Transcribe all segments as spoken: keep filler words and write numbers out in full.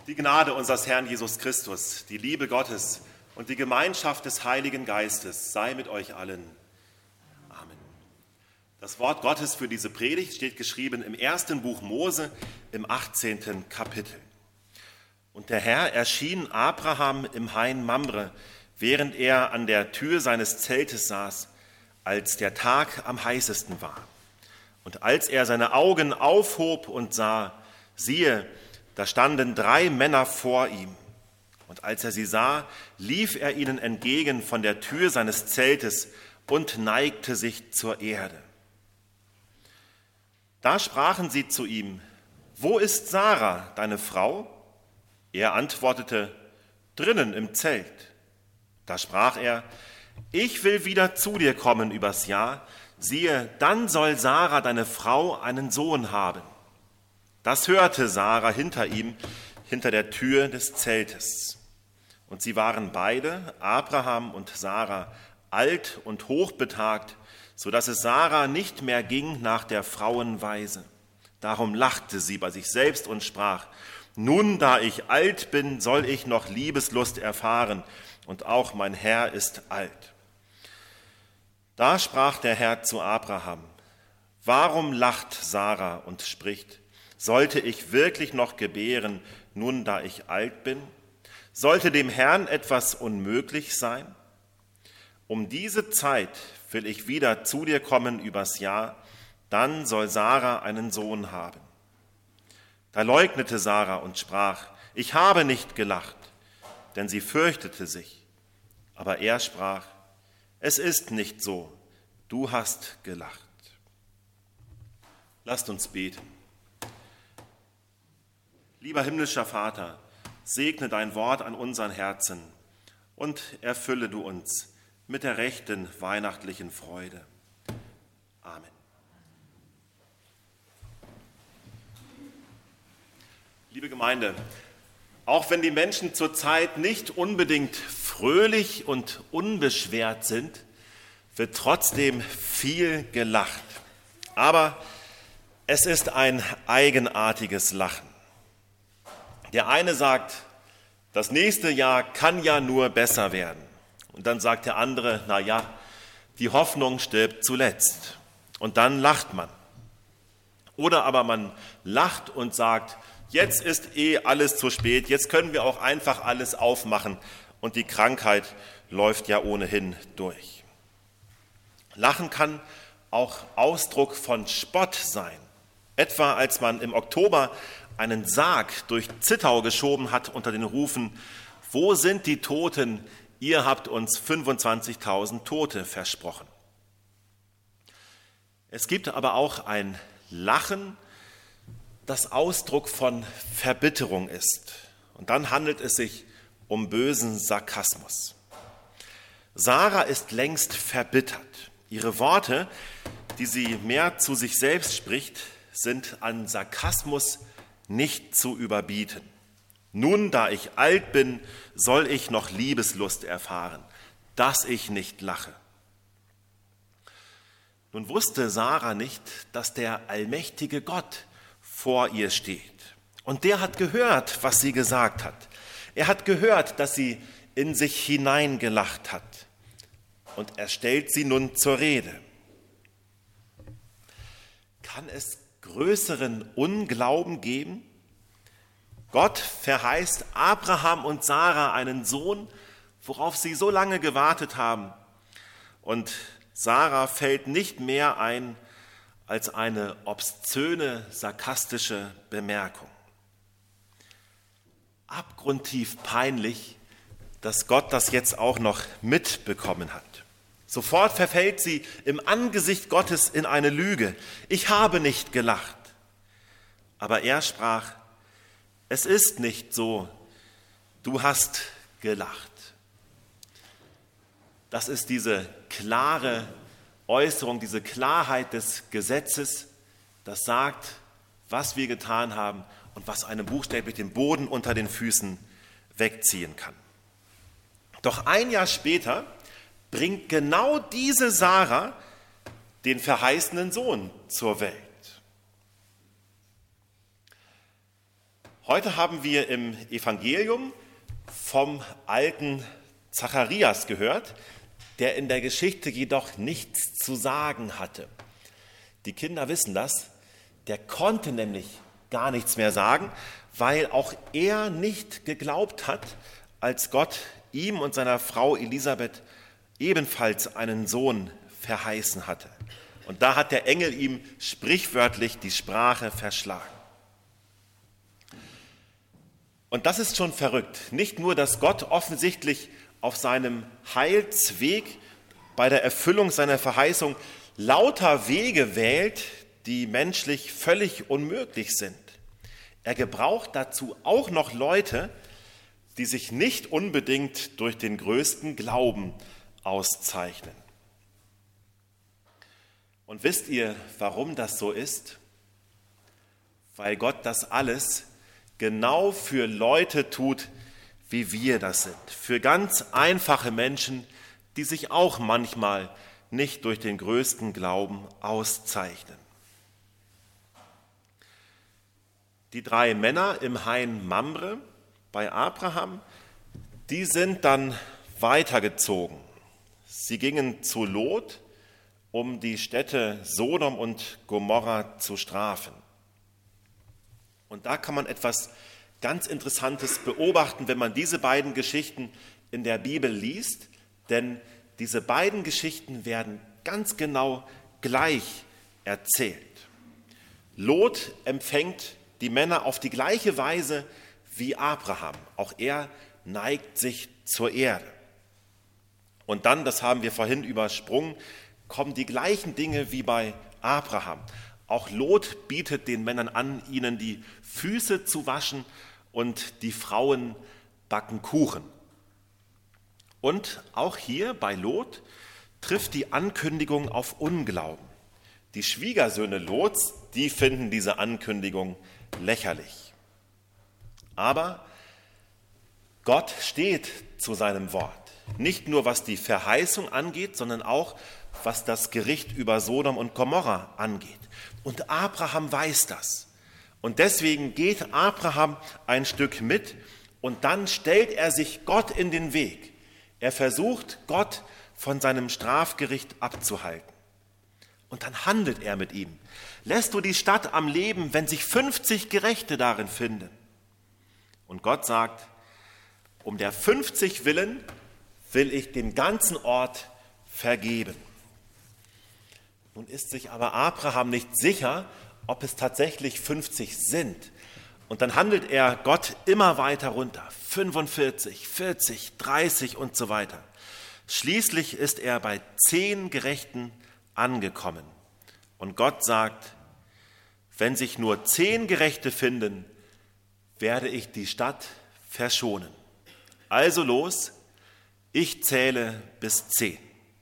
Die Gnade unseres Herrn Jesus Christus, die Liebe Gottes und die Gemeinschaft des Heiligen Geistes sei mit euch allen. Amen. Das Wort Gottes für diese Predigt steht geschrieben im ersten Buch Mose im achtzehnten Kapitel. Und der Herr erschien Abraham im Hain Mamre, während er an der Tür seines Zeltes saß, als der Tag am heißesten war. Und als er seine Augen aufhob und sah, siehe, da standen drei Männer vor ihm. Und als er sie sah, lief er ihnen entgegen von der Tür seines Zeltes und neigte sich zur Erde. Da sprachen sie zu ihm: Wo ist Sarah, deine Frau? Er antwortete: Drinnen im Zelt. Da sprach er: Ich will wieder zu dir kommen übers Jahr. Siehe, dann soll Sarah, deine Frau, einen Sohn haben. Das hörte Sarah hinter ihm, hinter der Tür des Zeltes. Und sie waren beide, Abraham und Sarah, alt und hochbetagt, so dass es Sarah nicht mehr ging nach der Frauenweise. Darum lachte sie bei sich selbst und sprach: Nun, da ich alt bin, soll ich noch Liebeslust erfahren, und auch mein Herr ist alt. Da sprach der Herr zu Abraham: Warum lacht Sarah und spricht: Sollte ich wirklich noch gebären, nun da ich alt bin? Sollte dem Herrn etwas unmöglich sein? Um diese Zeit will ich wieder zu dir kommen übers Jahr, dann soll Sarah einen Sohn haben. Da leugnete Sarah und sprach: Ich habe nicht gelacht, denn sie fürchtete sich. Aber er sprach: Es ist nicht so, du hast gelacht. Lasst uns beten. Lieber himmlischer Vater, segne dein Wort an unseren Herzen und erfülle du uns mit der rechten weihnachtlichen Freude. Amen. Liebe Gemeinde, auch wenn die Menschen zurzeit nicht unbedingt fröhlich und unbeschwert sind, wird trotzdem viel gelacht. Aber es ist ein eigenartiges Lachen. Der eine sagt, das nächste Jahr kann ja nur besser werden. Und dann sagt der andere, na ja, die Hoffnung stirbt zuletzt. Und dann lacht man. Oder aber man lacht und sagt, jetzt ist eh alles zu spät, jetzt können wir auch einfach alles aufmachen und die Krankheit läuft ja ohnehin durch. Lachen kann auch Ausdruck von Spott sein. Etwa als man im Oktober einen Sarg durch Zittau geschoben hat unter den Rufen: Wo sind die Toten? Ihr habt uns fünfundzwanzigtausend Tote versprochen. Es gibt aber auch ein Lachen, das Ausdruck von Verbitterung ist. Und dann handelt es sich um bösen Sarkasmus. Sarah ist längst verbittert. Ihre Worte, die sie mehr zu sich selbst spricht, sind an Sarkasmus nicht zu überbieten. Nun, da ich alt bin, soll ich noch Liebeslust erfahren, dass ich nicht lache. Nun wusste Sarah nicht, dass der allmächtige Gott vor ihr steht. Und der hat gehört, was sie gesagt hat. Er hat gehört, dass sie in sich hineingelacht hat. Und er stellt sie nun zur Rede. Kann es größeren Unglauben geben? Gott verheißt Abraham und Sarah einen Sohn, worauf sie so lange gewartet haben. Und Sarah fällt nicht mehr ein als eine obszöne, sarkastische Bemerkung. Abgrundtief peinlich, dass Gott das jetzt auch noch mitbekommen hat. Sofort verfällt sie im Angesicht Gottes in eine Lüge. Ich habe nicht gelacht. Aber er sprach: Es ist nicht so, du hast gelacht. Das ist diese klare Äußerung, diese Klarheit des Gesetzes, das sagt, was wir getan haben und was einem buchstäblich den Boden unter den Füßen wegziehen kann. Doch ein Jahr später bringt genau diese Sarah den verheißenen Sohn zur Welt. Heute haben wir im Evangelium vom alten Zacharias gehört, der in der Geschichte jedoch nichts zu sagen hatte. Die Kinder wissen das, der konnte nämlich gar nichts mehr sagen, weil auch er nicht geglaubt hat, als Gott ihm und seiner Frau Elisabeth ebenfalls einen Sohn verheißen hatte. Und da hat der Engel ihm sprichwörtlich die Sprache verschlagen. Und das ist schon verrückt. Nicht nur, dass Gott offensichtlich auf seinem Heilsweg bei der Erfüllung seiner Verheißung lauter Wege wählt, die menschlich völlig unmöglich sind. Er gebraucht dazu auch noch Leute, die sich nicht unbedingt durch den größten Glauben auszeichnen. Und wisst ihr, warum das so ist? Weil Gott das alles genau für Leute tut, wie wir das sind. Für ganz einfache Menschen, die sich auch manchmal nicht durch den größten Glauben auszeichnen. Die drei Männer im Hain Mamre bei Abraham, die sind dann weitergezogen. Sie gingen zu Lot, um die Städte Sodom und Gomorra zu strafen. Und da kann man etwas ganz Interessantes beobachten, wenn man diese beiden Geschichten in der Bibel liest, denn diese beiden Geschichten werden ganz genau gleich erzählt. Lot empfängt die Männer auf die gleiche Weise wie Abraham. Auch er neigt sich zur Erde. Und dann, das haben wir vorhin übersprungen, kommen die gleichen Dinge wie bei Abraham. Auch Lot bietet den Männern an, ihnen die Füße zu waschen und die Frauen backen Kuchen. Und auch hier bei Lot trifft die Ankündigung auf Unglauben. Die Schwiegersöhne Lots, die finden diese Ankündigung lächerlich. Aber Gott steht zu seinem Wort. Nicht nur was die Verheißung angeht, sondern auch was das Gericht über Sodom und Gomorra angeht. Und Abraham weiß das. Und deswegen geht Abraham ein Stück mit und dann stellt er sich Gott in den Weg. Er versucht, Gott von seinem Strafgericht abzuhalten. Und dann handelt er mit ihm. Lässt du die Stadt am Leben, wenn sich fünfzig Gerechte darin finden? Und Gott sagt, um der fünfzig willen will ich den ganzen Ort vergeben. Nun ist sich aber Abraham nicht sicher, ob es tatsächlich fünfzig sind. Und dann handelt er Gott immer weiter runter. fünfundvierzig, vierzig, dreißig und so weiter. Schließlich ist er bei zehn Gerechten angekommen. Und Gott sagt, wenn sich nur zehn Gerechte finden, werde ich die Stadt verschonen. Also los, ich zähle bis zehn.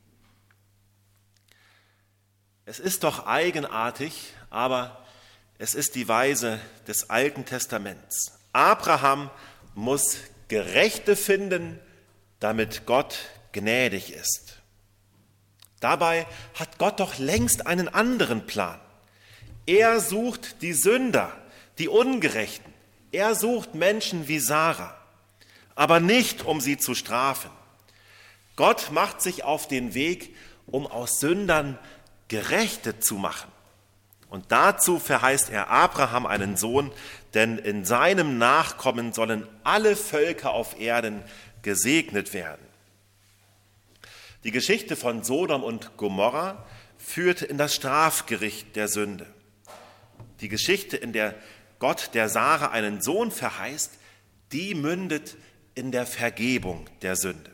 Es ist doch eigenartig, aber es ist die Weise des Alten Testaments. Abraham muss Gerechte finden, damit Gott gnädig ist. Dabei hat Gott doch längst einen anderen Plan. Er sucht die Sünder, die Ungerechten. Er sucht Menschen wie Sarah, aber nicht, um sie zu strafen. Gott macht sich auf den Weg, um aus Sündern Gerechte zu machen. Und dazu verheißt er Abraham einen Sohn, denn in seinem Nachkommen sollen alle Völker auf Erden gesegnet werden. Die Geschichte von Sodom und Gomorra führt in das Strafgericht der Sünde. Die Geschichte, in der Gott der Sarah einen Sohn verheißt, die mündet in der Vergebung der Sünde.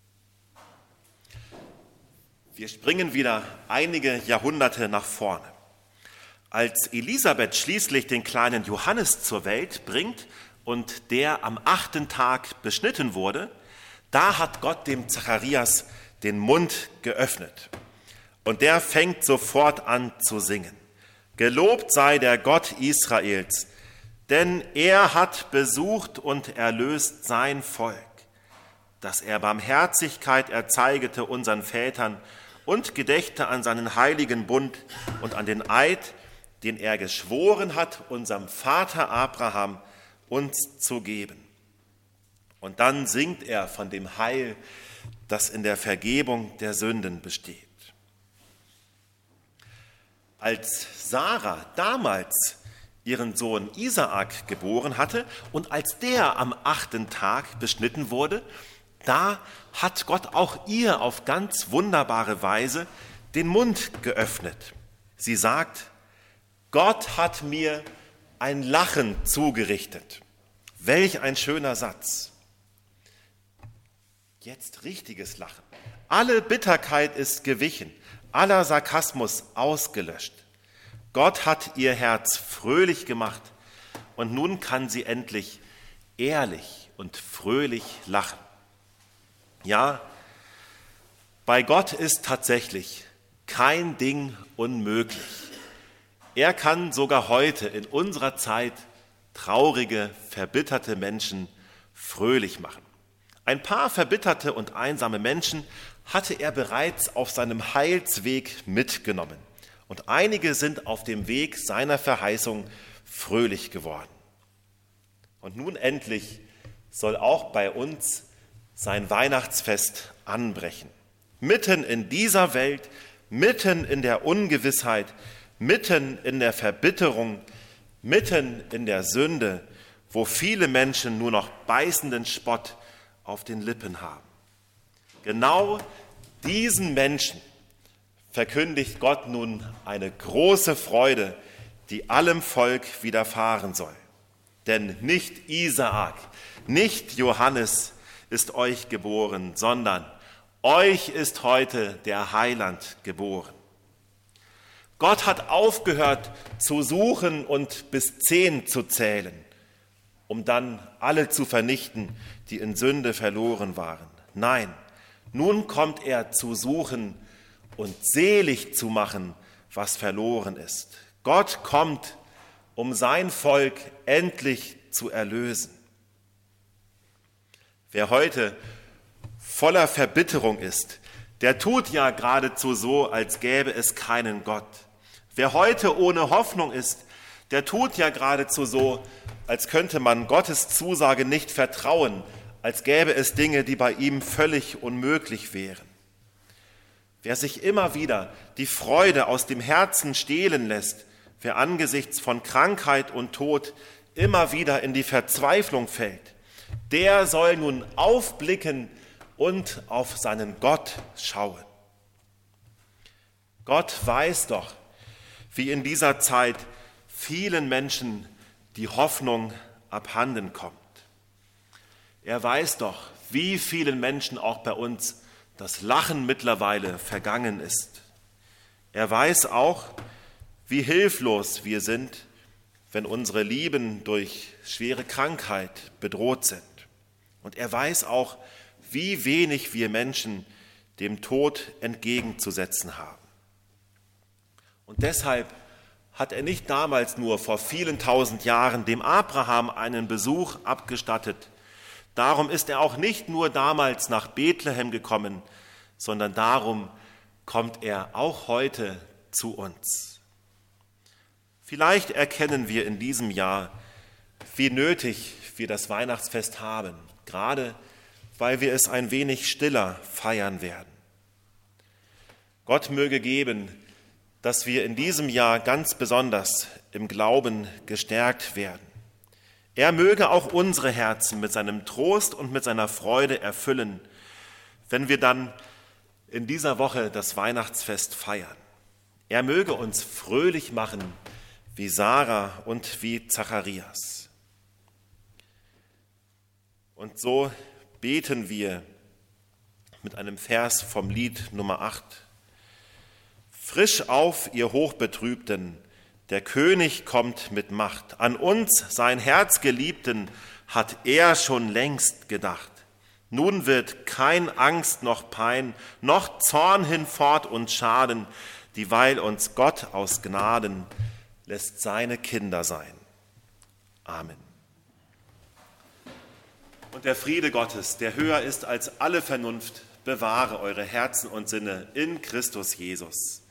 Wir springen wieder einige Jahrhunderte nach vorne. Als Elisabeth schließlich den kleinen Johannes zur Welt bringt und der am achten Tag beschnitten wurde, da hat Gott dem Zacharias den Mund geöffnet. Und der fängt sofort an zu singen. Gelobt sei der Gott Israels, denn er hat besucht und erlöst sein Volk, dass er Barmherzigkeit erzeigete unseren Vätern und gedächte an seinen heiligen Bund und an den Eid, den er geschworen hat, unserem Vater Abraham, uns zu geben. Und dann singt er von dem Heil, das in der Vergebung der Sünden besteht. Als Sarah damals ihren Sohn Isaak geboren hatte und als der am achten Tag beschnitten wurde, da hat Gott auch ihr auf ganz wunderbare Weise den Mund geöffnet. Sie sagt, Gott hat mir ein Lachen zugerichtet. Welch ein schöner Satz. Jetzt richtiges Lachen. Alle Bitterkeit ist gewichen, aller Sarkasmus ausgelöscht. Gott hat ihr Herz fröhlich gemacht und nun kann sie endlich ehrlich und fröhlich lachen. Ja, bei Gott ist tatsächlich kein Ding unmöglich. Er kann sogar heute in unserer Zeit traurige, verbitterte Menschen fröhlich machen. Ein paar verbitterte und einsame Menschen hatte er bereits auf seinem Heilsweg mitgenommen. Und einige sind auf dem Weg seiner Verheißung fröhlich geworden. Und nun endlich soll auch bei uns sein Weihnachtsfest anbrechen. Mitten in dieser Welt, mitten in der Ungewissheit, mitten in der Verbitterung, mitten in der Sünde, wo viele Menschen nur noch beißenden Spott auf den Lippen haben. Genau diesen Menschen verkündigt Gott nun eine große Freude, die allem Volk widerfahren soll. Denn nicht Isaak, nicht Johannes ist euch geboren, sondern euch ist heute der Heiland geboren. Gott hat aufgehört zu suchen und bis zehn zu zählen, um dann alle zu vernichten, die in Sünde verloren waren. Nein, nun kommt er zu suchen und selig zu machen, was verloren ist. Gott kommt, um sein Volk endlich zu erlösen. Wer heute voller Verbitterung ist, der tut ja geradezu so, als gäbe es keinen Gott. Wer heute ohne Hoffnung ist, der tut ja geradezu so, als könnte man Gottes Zusage nicht vertrauen, als gäbe es Dinge, die bei ihm völlig unmöglich wären. Wer sich immer wieder die Freude aus dem Herzen stehlen lässt, wer angesichts von Krankheit und Tod immer wieder in die Verzweiflung fällt, der soll nun aufblicken und auf seinen Gott schauen. Gott weiß doch, wie in dieser Zeit vielen Menschen die Hoffnung abhanden kommt. Er weiß doch, wie vielen Menschen auch bei uns das Lachen mittlerweile vergangen ist. Er weiß auch, wie hilflos wir sind, wenn unsere Lieben durch schwere Krankheit bedroht sind. Und er weiß auch, wie wenig wir Menschen dem Tod entgegenzusetzen haben. Und deshalb hat er nicht damals nur vor vielen tausend Jahren dem Abraham einen Besuch abgestattet. Darum ist er auch nicht nur damals nach Bethlehem gekommen, sondern darum kommt er auch heute zu uns. Vielleicht erkennen wir in diesem Jahr, wie nötig wir das Weihnachtsfest haben, gerade weil wir es ein wenig stiller feiern werden. Gott möge geben, dass wir in diesem Jahr ganz besonders im Glauben gestärkt werden. Er möge auch unsere Herzen mit seinem Trost und mit seiner Freude erfüllen, wenn wir dann in dieser Woche das Weihnachtsfest feiern. Er möge uns fröhlich machen wie Sarah und wie Zacharias. Und so beten wir mit einem Vers vom Lied Nummer acht. Frisch auf, ihr Hochbetrübten, der König kommt mit Macht. An uns, sein Herzgeliebten, hat er schon längst gedacht. Nun wird kein Angst noch Pein, noch Zorn hinfort uns schaden, dieweil uns Gott aus Gnaden lässt seine Kinder sein. Amen. Und der Friede Gottes, der höher ist als alle Vernunft, bewahre eure Herzen und Sinne in Christus Jesus.